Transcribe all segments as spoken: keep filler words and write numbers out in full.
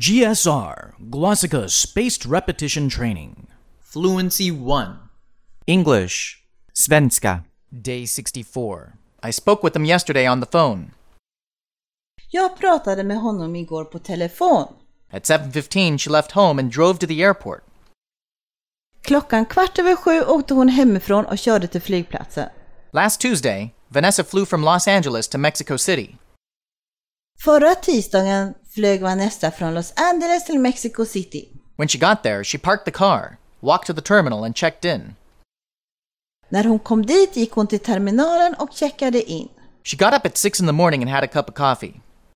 G S R, Glossika Spaced Repetition Training. Fluency one. English. Svenska. Day sixty-four. I spoke with him yesterday on the phone. Jag pratade med honom igår på telefon. At seven fifteen she left home and drove to the airport. Klockan kvart över sju åkte hon hemifrån och körde till flygplatsen. Last Tuesday, Vanessa flew from Los Angeles to Mexico City. Förra tisdagen flög Vanessa från Los Angeles till Mexico City. When she got there, she parked the car, walked to the terminal and checked in. När hon kom dit gick hon till terminalen och checkade in. She got up at six in the morning and had a cup of coffee.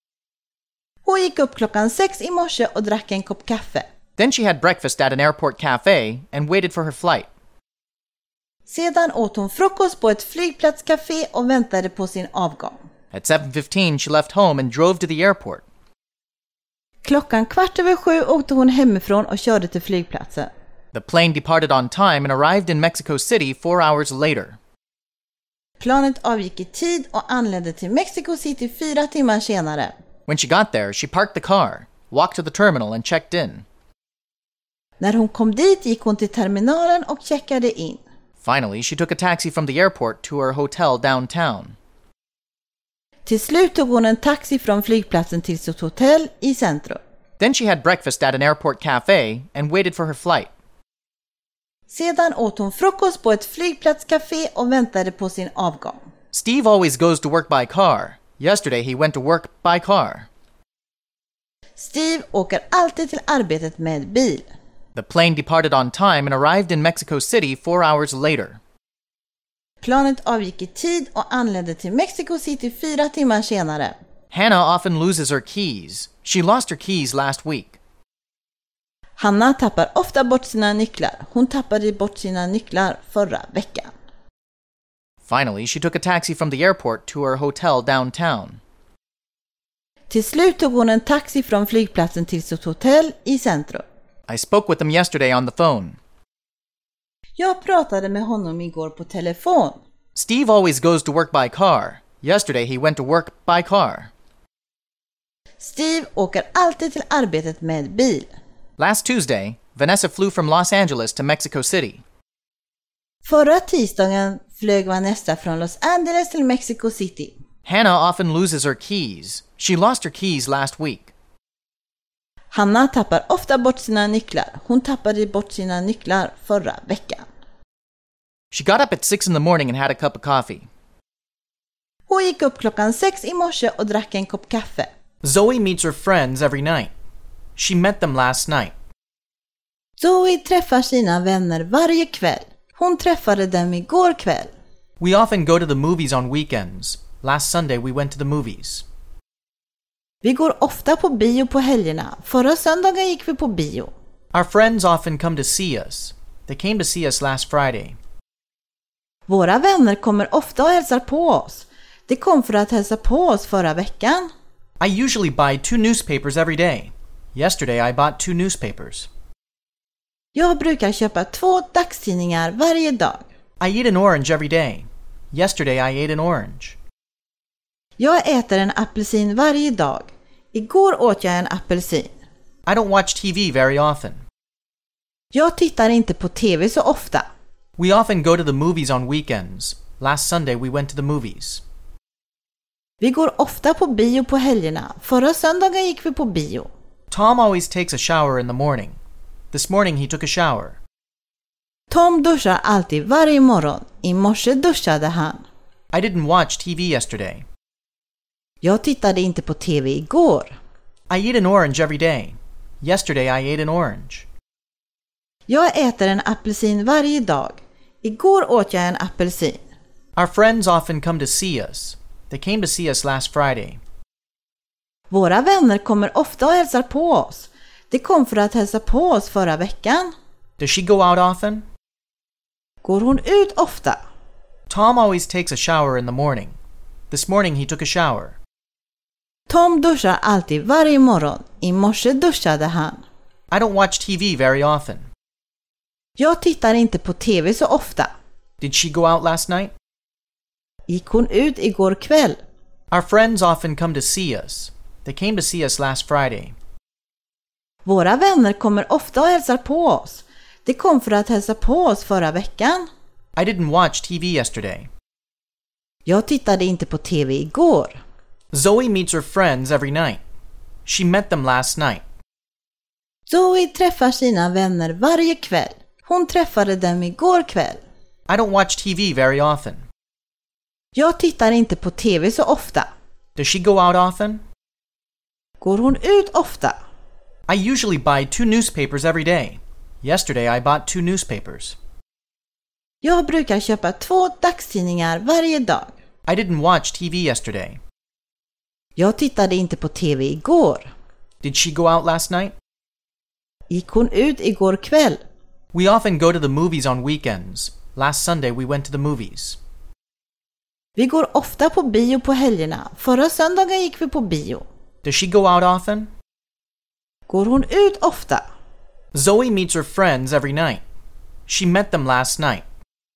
Hon gick upp klockan sex i morse och drack en kopp kaffe. Then she had breakfast at an airport cafe and waited for her flight. Sedan åt hon frukost på ett flygplatscafé och väntade på sin avgång. At seven fifteen she left home and drove to the airport. Klockan kvart över sju åkte hon hemifrån och körde till flygplatsen. The plane departed on time and arrived in Mexico City four hours later. Planet avgick i tid och anlände till Mexico City fyra timmar senare. When she got there, she parked the car, walked to the terminal and checked in. När hon kom dit gick hon till terminalen och checkade in. Finally, she took a taxi from the airport to her hotel downtown. Till slut tog hon en taxi från flygplatsen till sitt hotell i centrum. Then she had breakfast at an airport cafe and waited for her flight. Sedan åt hon frukost på ett flygplatscafé och väntade på sin avgång. Steve always goes to work by car. Yesterday he went to work by car. Steve åker alltid till arbetet med bil. The plane departed on time and arrived in Mexico City four hours later. Planet avgick i tid och anlände till Mexico City fyra timmar senare. Hannah often loses her keys. She lost her keys last week. Hanna tappar ofta bort sina nycklar. Hon tappade bort sina nycklar förra veckan. Finally, she took a taxi from the airport to her hotel downtown. Till slut tog hon en taxi från flygplatsen till sitt hotell i centrum. I spoke with him yesterday on the phone. Jag pratade med honom igår på telefon. Steve always goes to work by car. Yesterday he went to work by car. Steve åker alltid till arbetet med bil. Last Tuesday, Vanessa flew from Los Angeles to Mexico City. Förra tisdagen flög Vanessa från Los Angeles till Mexico City. Hannah often loses her keys. She lost her keys last week. Hanna tappar ofta bort sina nycklar. Hon tappade bort sina nycklar förra veckan. She got up at six in the morning and had a cup of coffee. Hon gick upp klockan sex i morse och drack en kopp kaffe. Zoe meets her friends every night. She met them last night. Zoe träffar sina vänner varje kväll. Hon träffade dem igår kväll. We often go to the movies on weekends. Last Sunday we went to the movies. Vi går ofta på bio på helgerna. Förra söndagen gick vi på bio. Our friends often come to see us. They came to see us last Friday. Våra vänner kommer ofta och hälsar på oss. De kom för att hälsa på oss förra veckan. I usually buy two newspapers every day. Yesterday I bought two newspapers. Jag brukar köpa två dagstidningar varje dag. I eat an orange every day. Yesterday I ate an orange. Jag äter en apelsin varje dag. Igår åt jag en apelsin. I don't watch T V very often. Jag tittar inte på tv så ofta. We often go to the movies on weekends. Last Sunday we went to the movies. Vi går ofta på bio på helgerna. Förra söndagen gick vi på bio. Tom always takes a shower in the morning. This morning he took a shower. Tom duschar alltid varje morgon. I morse duschade han. I didn't watch T V yesterday. Jag tittade inte på tv igår. I eat an orange every day. Yesterday I ate an orange. Jag äter en apelsin varje dag. Igår åt jag en apelsin. Our friends often come to see us. They came to see us last Friday. Våra vänner kommer ofta och hälsar på oss. De kom för att hälsa på oss förra veckan. Does she go out often? Går hon ut ofta? Tom always takes a shower in the morning. This morning he took a shower. Tom duschar alltid varje morgon. I morse duschade han. I don't watch T V very often. Jag tittar inte på tv så ofta. Did she go out last night? Gick hon ut igår kväll? Our friends often come to see us. They came to see us last Friday. Våra vänner kommer ofta och hälsar på oss. De kom för att hälsa på oss förra veckan. I didn't watch T V yesterday. Jag tittade inte på T V igår. Zoe meets her friends every night. She met them last night. Zoe träffar sina vänner varje kväll. Hon träffade dem igår kväll. I don't watch T V very often. Jag tittar inte på T V så ofta. Does she go out often? Går hon ut ofta? I usually buy two newspapers every day. Yesterday I bought two newspapers. Jag brukar köpa två dagstidningar varje dag. I didn't watch T V yesterday. Jag tittade inte på T V igår. Did she go out last night? Gick hon ut igår kväll? We often go to the movies on weekends. Last Sunday we went to the movies. Vi går ofta på bio på helgerna. Förra söndagen gick vi på bio. Does she go out often? Går hon ut ofta? Zoe meets her friends every night. She met them last night.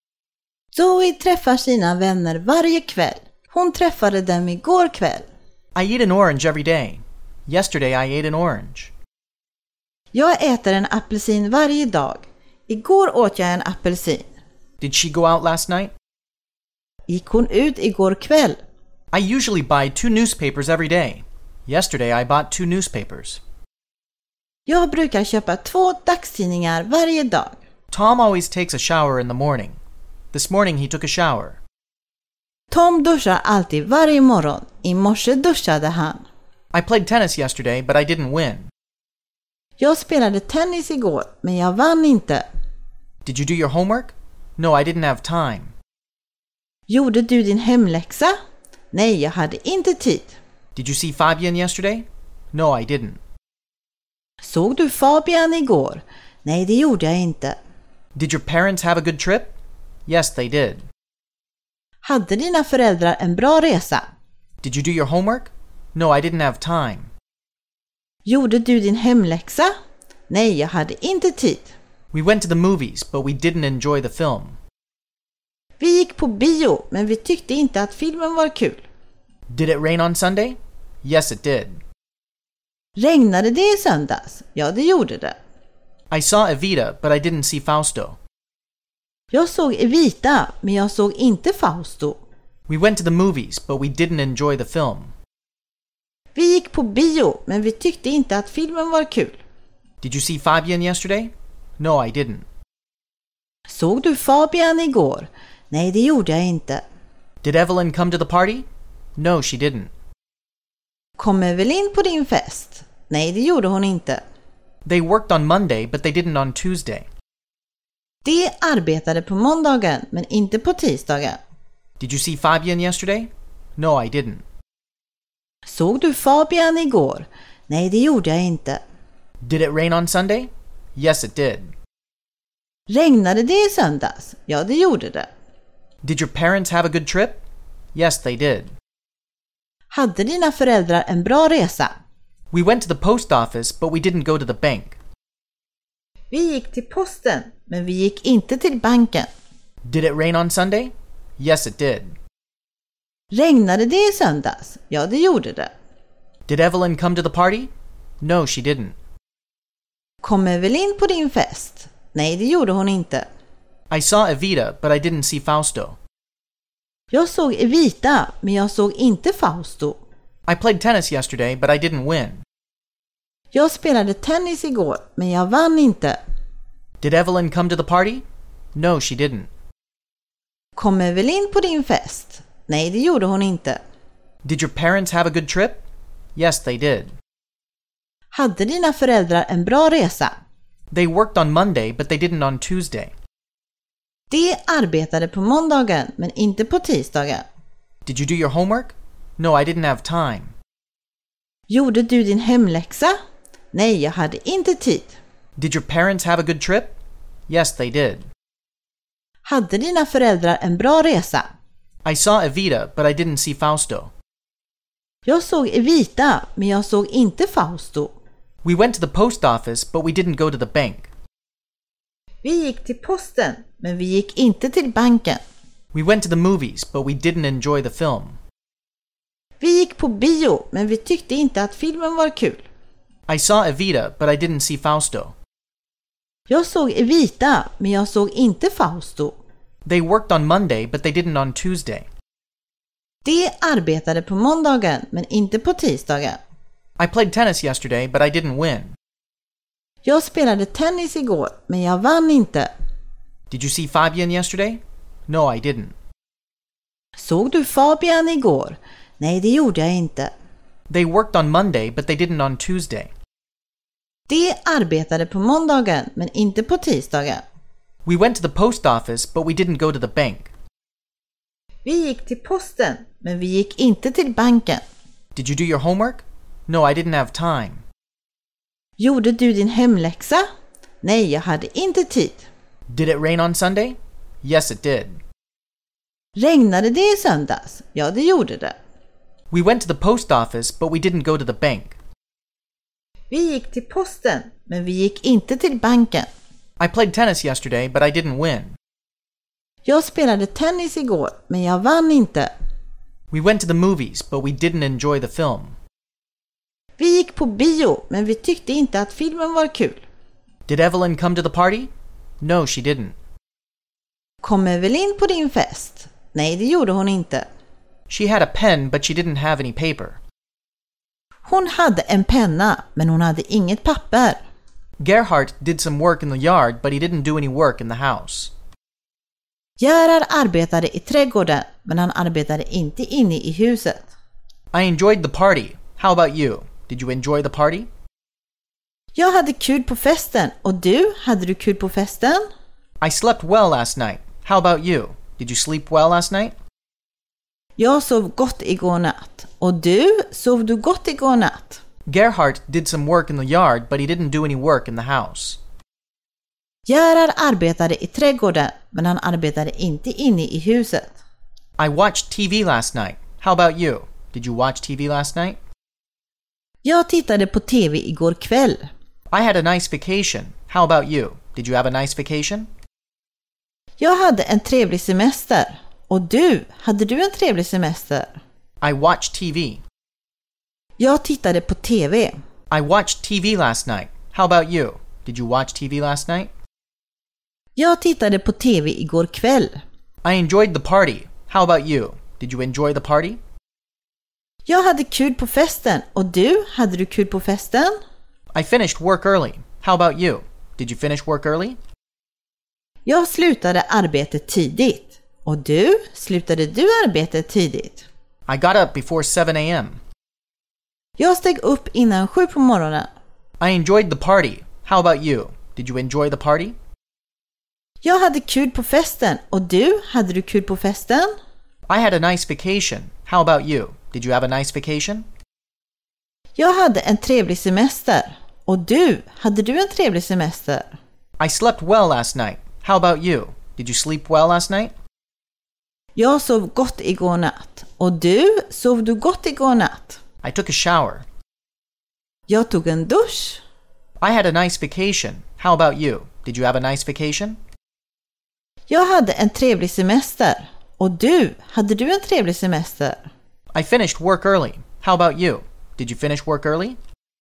Zoe träffar sina vänner varje kväll. Hon träffade dem igår kväll. I eat an orange every day. Yesterday I ate an orange. Jag äter en apelsin varje dag. Igår åt jag en apelsin. Did she go out last night? Gick hon ut igår kväll? I usually buy two newspapers every day. Yesterday I bought two newspapers. Jag brukar köpa två dagstidningar varje dag. Tom always takes a shower in the morning. This morning he took a shower. Tom duschar alltid varje morgon. I morse duschade han. I played tennis yesterday, but I didn't win. Jag spelade tennis igår, men jag vann inte. Did you do your homework? No, I didn't have time. Gjorde du din hemläxa? Nej, jag hade inte tid. Did you see Fabian yesterday? No, I didn't. Såg du Fabian igår? Nej, det gjorde jag inte. Did your parents have a good trip? Yes, they did. Hade dina föräldrar en bra resa? Did you do your homework? No, I didn't have time. Gjorde du din hemläxa? Nej, jag hade inte tid. We went to the movies, but we didn't enjoy the film. Vi gick på bio, men vi tyckte inte att filmen var kul. Did it rain on Sunday? Yes, it did. Regnade det i söndags? Ja, det gjorde det. I saw Evita, but I didn't see Fausto. Jag såg Evita, men jag såg inte Fausto. We went to the movies, but we didn't enjoy the film. Vi gick på bio, men vi tyckte inte att filmen var kul. Did you see Fabian yesterday? No, I didn't. Såg du Fabian igår? Nej, det gjorde jag inte. Did Evelyn come to the party? No, she didn't. Kom Evelyn på din fest? Nej, det gjorde hon inte. They worked on Monday, but they didn't on Tuesday. De arbetade på måndagen, men inte på tisdagen. Did you see Fabian yesterday? No, I didn't. Såg du Fabian igår? Nej, det gjorde jag inte. Did it rain on Sunday? Yes, it did. Regnade det i söndags? Ja, det gjorde det. Did your parents have a good trip? Yes, they did. Hade dina föräldrar en bra resa? We went to the post office, but we didn't go to the bank. Vi gick till posten, men vi gick inte till banken. Did it rain on Sunday? Yes, it did. Regnade det i söndags? Ja, det gjorde det. Did Evelyn come to the party? No, she didn't. Kom Evelyn på din fest? Nej, det gjorde hon inte. I saw Evita, but I didn't see Fausto. Jag såg Evita, men jag såg inte Fausto. I played tennis yesterday, but I didn't win. Jag spelade tennis igår, men jag vann inte. Did Evelyn come to the party? No, she didn't. Kom Evelyn på din fest? Nej, det gjorde hon inte. Did your parents have a good trip? Yes, they did. Hade dina föräldrar en bra resa? They worked on Monday, but they didn't on Tuesday. De arbetade på måndagen, men inte på tisdagen. Did you do your homework? No, I didn't have time. Gjorde du din hemläxa? Nej, jag hade inte tid. Did your parents have a good trip? Yes, they did. Hade dina föräldrar en bra resa? I saw Evita, but I didn't see Fausto. Jag såg Evita, men jag såg inte Fausto. We went to the post office, but we didn't go to the bank. Vi gick till posten, men vi gick inte till banken. We went to the movies, but we didn't enjoy the film. Vi gick på bio, men vi tyckte inte att filmen var kul. I saw Evita, but I didn't see Fausto. Jag såg Evita, men jag såg inte Fausto. They worked on Monday, but they didn't on Tuesday. De arbetade på måndagen, men inte på tisdagen. I played tennis yesterday, but I didn't win. Jag spelade tennis igår, men jag vann inte. Did you see Fabian yesterday? No, I didn't. Såg du Fabian igår? Nej, det gjorde jag inte. They worked on Monday, but they didn't on Tuesday. De arbetade på måndagen, men inte på tisdagen. We went to the post office, but we didn't go to the bank. Vi gick till posten, men vi gick inte till banken. Did you do your homework? No, I didn't have time. Gjorde du din hemläxa? Nej, jag hade inte tid. Did it rain on Sunday? Yes, it did. Regnade det i söndags? Ja, det gjorde det. We went to the post office, but we didn't go to the bank. Vi gick till posten, men vi gick inte till banken. I played tennis yesterday, but I didn't win. Jag spelade tennis igår, men jag vann inte. We went to the movies, but we didn't enjoy the film. Vi gick på bio, men vi tyckte inte att filmen var kul. Did Evelyn come to the party? No, she didn't. Kom Evelyn på din fest? Nej, det gjorde hon inte. She had a pen, but she didn't have any paper. Hon hade en penna, men hon hade inget papper. Gerhardt did some work in the yard, but he didn't do any work in the house. Gerhard arbetade i trädgården, men han arbetade inte inne i huset. I enjoyed the party. How about you? Did you enjoy the party? Jag hade kul på festen, och du, hade du kul på festen? I slept well last night. How about you? Did you sleep well last night? Jag sov gott igår natt. Och du, sov du gott igår natt? Gerhardt did some work in the yard, but he didn't do any work in the house. Gerhard arbetade i trädgården, men han arbetade inte inne i huset. I watched T V last night. How about you? Did you watch T V last night? Jag tittade på tv igår kväll. I had a nice vacation. How about you? Did you have a nice vacation? Jag hade en trevlig semester. Och du, hade du en trevlig semester? I watched T V. Jag tittade på tv. I watched T V last night. How about you? Did you watch T V last night? Jag tittade på tv igår kväll. I enjoyed the party. How about you? Did you enjoy the party? Jag hade kul på festen. Och du, hade du kul på festen? I finished work early. How about you? Did you finish work early? Jag slutade arbetet tidigt. Och du, slutade du arbetet tidigt? I got up before seven a m Jag steg upp innan sju på morgonen. I enjoyed the party. How about you? Did you enjoy the party? Jag hade kul på festen. Och du, hade du kul på festen? I had a nice vacation. How about you? Did you have a nice vacation? Jag hade en trevlig semester. Och du, hade du en trevlig semester? I slept well last night. How about you? Did you sleep well last night? Jag sov gott igår natt. Och du, sov du gott igår natt? I took a shower. Jag tog en dusch. I had a nice vacation. How about you? Did you have a nice vacation? Jag hade en trevlig semester. Och du, hade du en trevlig semester? I finished work early. How about you? Did you finish work early?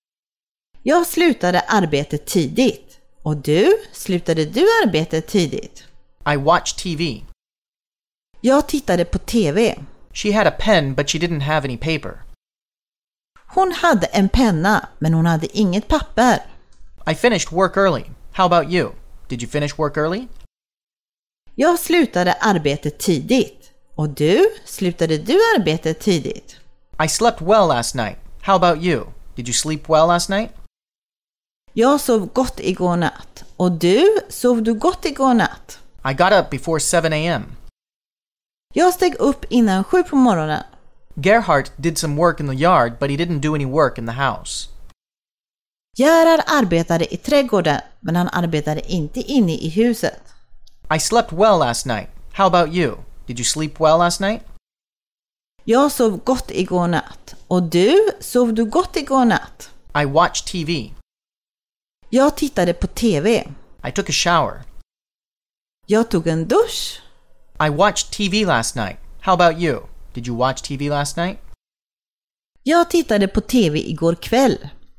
Jag slutade arbetet tidigt. Och du, slutade du arbetet tidigt? I watched T V. Jag tittade på tv. She had a pen, but she didn't have any paper. Hon hade en penna, men hon hade inget papper. I finished work early. How about you? Did you finish work early? Jag slutade arbetet tidigt. Och du, slutade du arbetet tidigt? I slept well last night. How about you? Did you sleep well last night? Jag sov gott igår natt. Och du, sov du gott igår natt? I got up before seven a m Jag steg upp innan sju på morgonen. Gerhardt did some work in the yard, but he didn't do any work in the house. Gerhard arbetade i trädgården, men han arbetade inte inne i huset. I slept well last night. How about you? Did you sleep well last night? Jag sov gott igår natt. Och du, sov du gott igår natt? I watched T V. Jag tittade på tv. I took a shower. Jag tog en dusch. I watched T V last night. How about you? Did you watch T V last night? Jag tittade på tv igår kväll.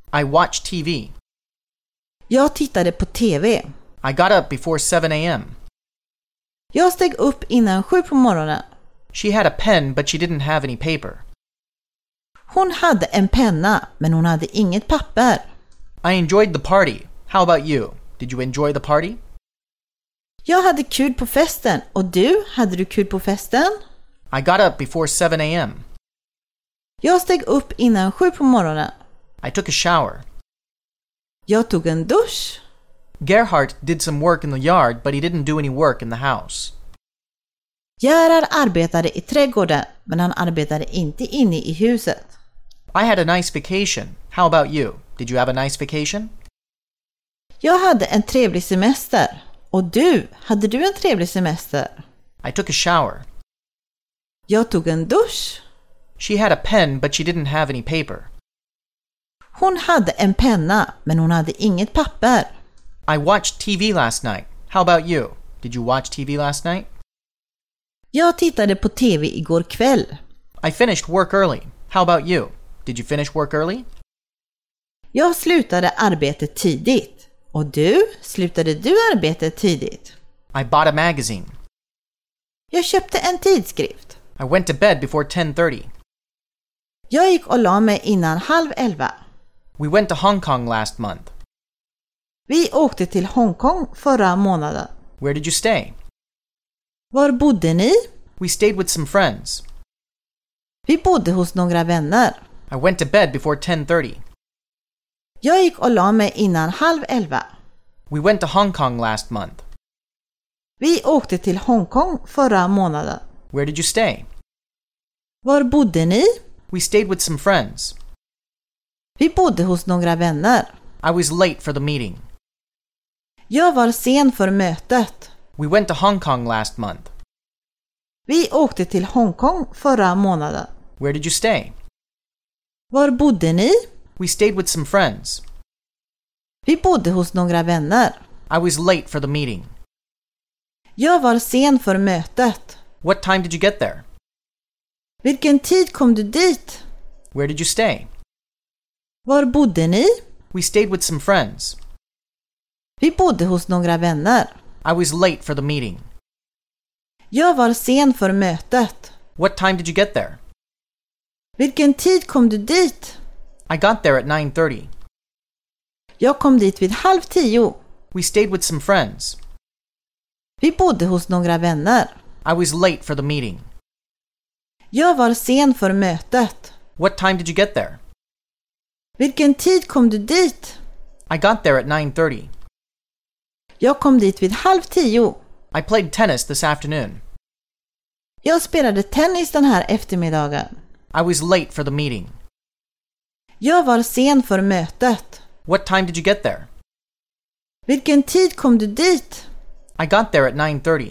I watched T V. Jag tittade på T V. I got up before seven a.m. Jag steg upp innan sju på morgonen. She had a pen, but she didn't have any paper. Hon hade en penna, men hon hade inget papper. I enjoyed the party. How about you? Did you enjoy the party? Jag hade kul på festen. Och du, hade du kul på festen? I got up before seven a.m. Jag steg upp innan sju på morgonen. I took a shower. Jag tog en dusch. Gerhardt did some work in the yard, but he didn't do any work in the house. Gerhard arbetade i trädgården, men han arbetade inte inne i huset. I had a nice vacation. How about you? Did you have a nice vacation? Jag hade en trevlig semester. Och du, hade du en trevlig semester? I took a shower. Jag tog en dusch. She had a pen, but she didn't have any paper. Hon hade en penna, men hon hade inget papper. I watched T V last night. How about you? Did you watch T V last night? Jag tittade på T V igår kväll. I finished work early. How about you? Did you finish work early? Jag slutade arbetet tidigt. Och du, slutade du arbetet tidigt? I bought a magazine. Jag köpte en tidskrift. I went to bed before ten thirty. Jag gick och la mig innan halv elva. We went to Hong Kong last month. Vi åkte till Hongkong förra månaden. Where did you stay? Var bodde ni? We stayed with some friends. Vi bodde hos några vänner. I went to bed before ten thirty. Jag gick och la mig innan halv elva. We went to Hong Kong last month. Vi åkte till Hongkong förra månaden. Where did you stay? Var bodde ni? We stayed with some friends. Vi bodde hos några vänner. I was late for the meeting. Jag var sen för mötet. We went to Hong Kong last month. Vi åkte till Hongkong förra månaden. Where did you stay? Var bodde ni? We stayed with some friends. Vi bodde hos några vänner. I was late for the meeting. Jag var sen för mötet. What time did you get there? Vilken tid kom du dit? Where did you stay? Var bodde ni? We stayed with some friends. Vi bodde hos några vänner. I was late for the meeting. Jag var sen för mötet. What time did you get there? Vilken tid kom du dit? I got there at nine thirty. Jag kom dit vid halv tio. We stayed with some friends. Vi bodde hos några vänner. I was late for the meeting. Jag var sen för mötet. What time did you get there? Vilken tid kom du dit? I got there at nine thirty. Jag kom dit vid halv tio. I played tennis this afternoon. Jag spelade tennis den här eftermiddagen. I was late for the meeting. Jag var sen för mötet. What time did you get there? Vilken tid kom du dit? I got there at nine thirty.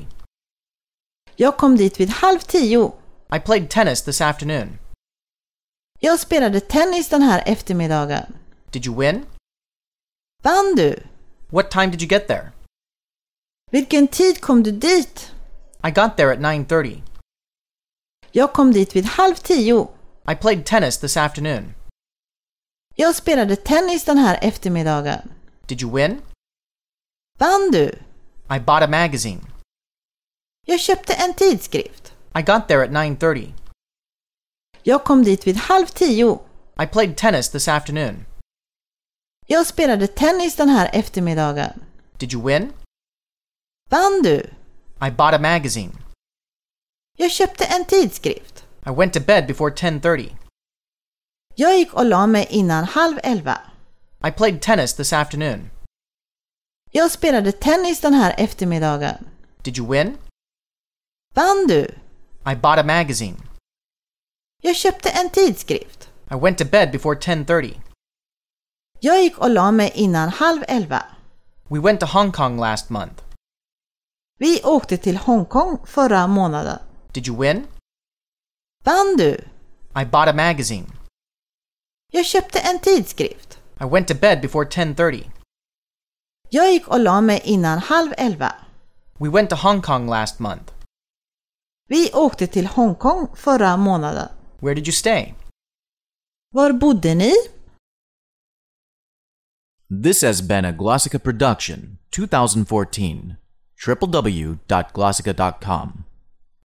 Jag kom dit vid halv tio. I played tennis this afternoon. Jag spelade tennis den här eftermiddagen. Did you win? Vann du? What time did you get there? Vilken tid kom du dit? I got there at nine thirty. Jag kom dit vid halv tio. I played tennis this afternoon. Jag spelade tennis den här eftermiddagen. Did you win? Vann du? I bought a magazine. Jag köpte en tidskrift. I got there at nine thirty. Jag kom dit vid halv tio. I played tennis this afternoon. Jag spelade tennis den här eftermiddagen. Did you win? Vann du? I bought a magazine. Jag köpte en tidskrift. I went to bed before ten thirty. Jag gick och la mig innan halv elva. I played tennis this afternoon. Jag spelade tennis den här eftermiddagen. Did you win? Vann du? I bought a magazine. Jag köpte en tidskrift. I went to bed before ten thirty. Jag gick och la mig innan halv elva. We went to Hong Kong last month. Vi åkte till Hongkong förra månaden. Did you win? Vann du? I bought a magazine. Jag köpte en tidskrift. I went to bed before ten thirty. Jag gick och la mig innan halv elva. We went to Hong Kong last month. Vi åkte till Hongkong förra månaden. Where did you stay? Var bodde ni? This has been a Glossica production, twenty fourteen. w w w dot glossica dot com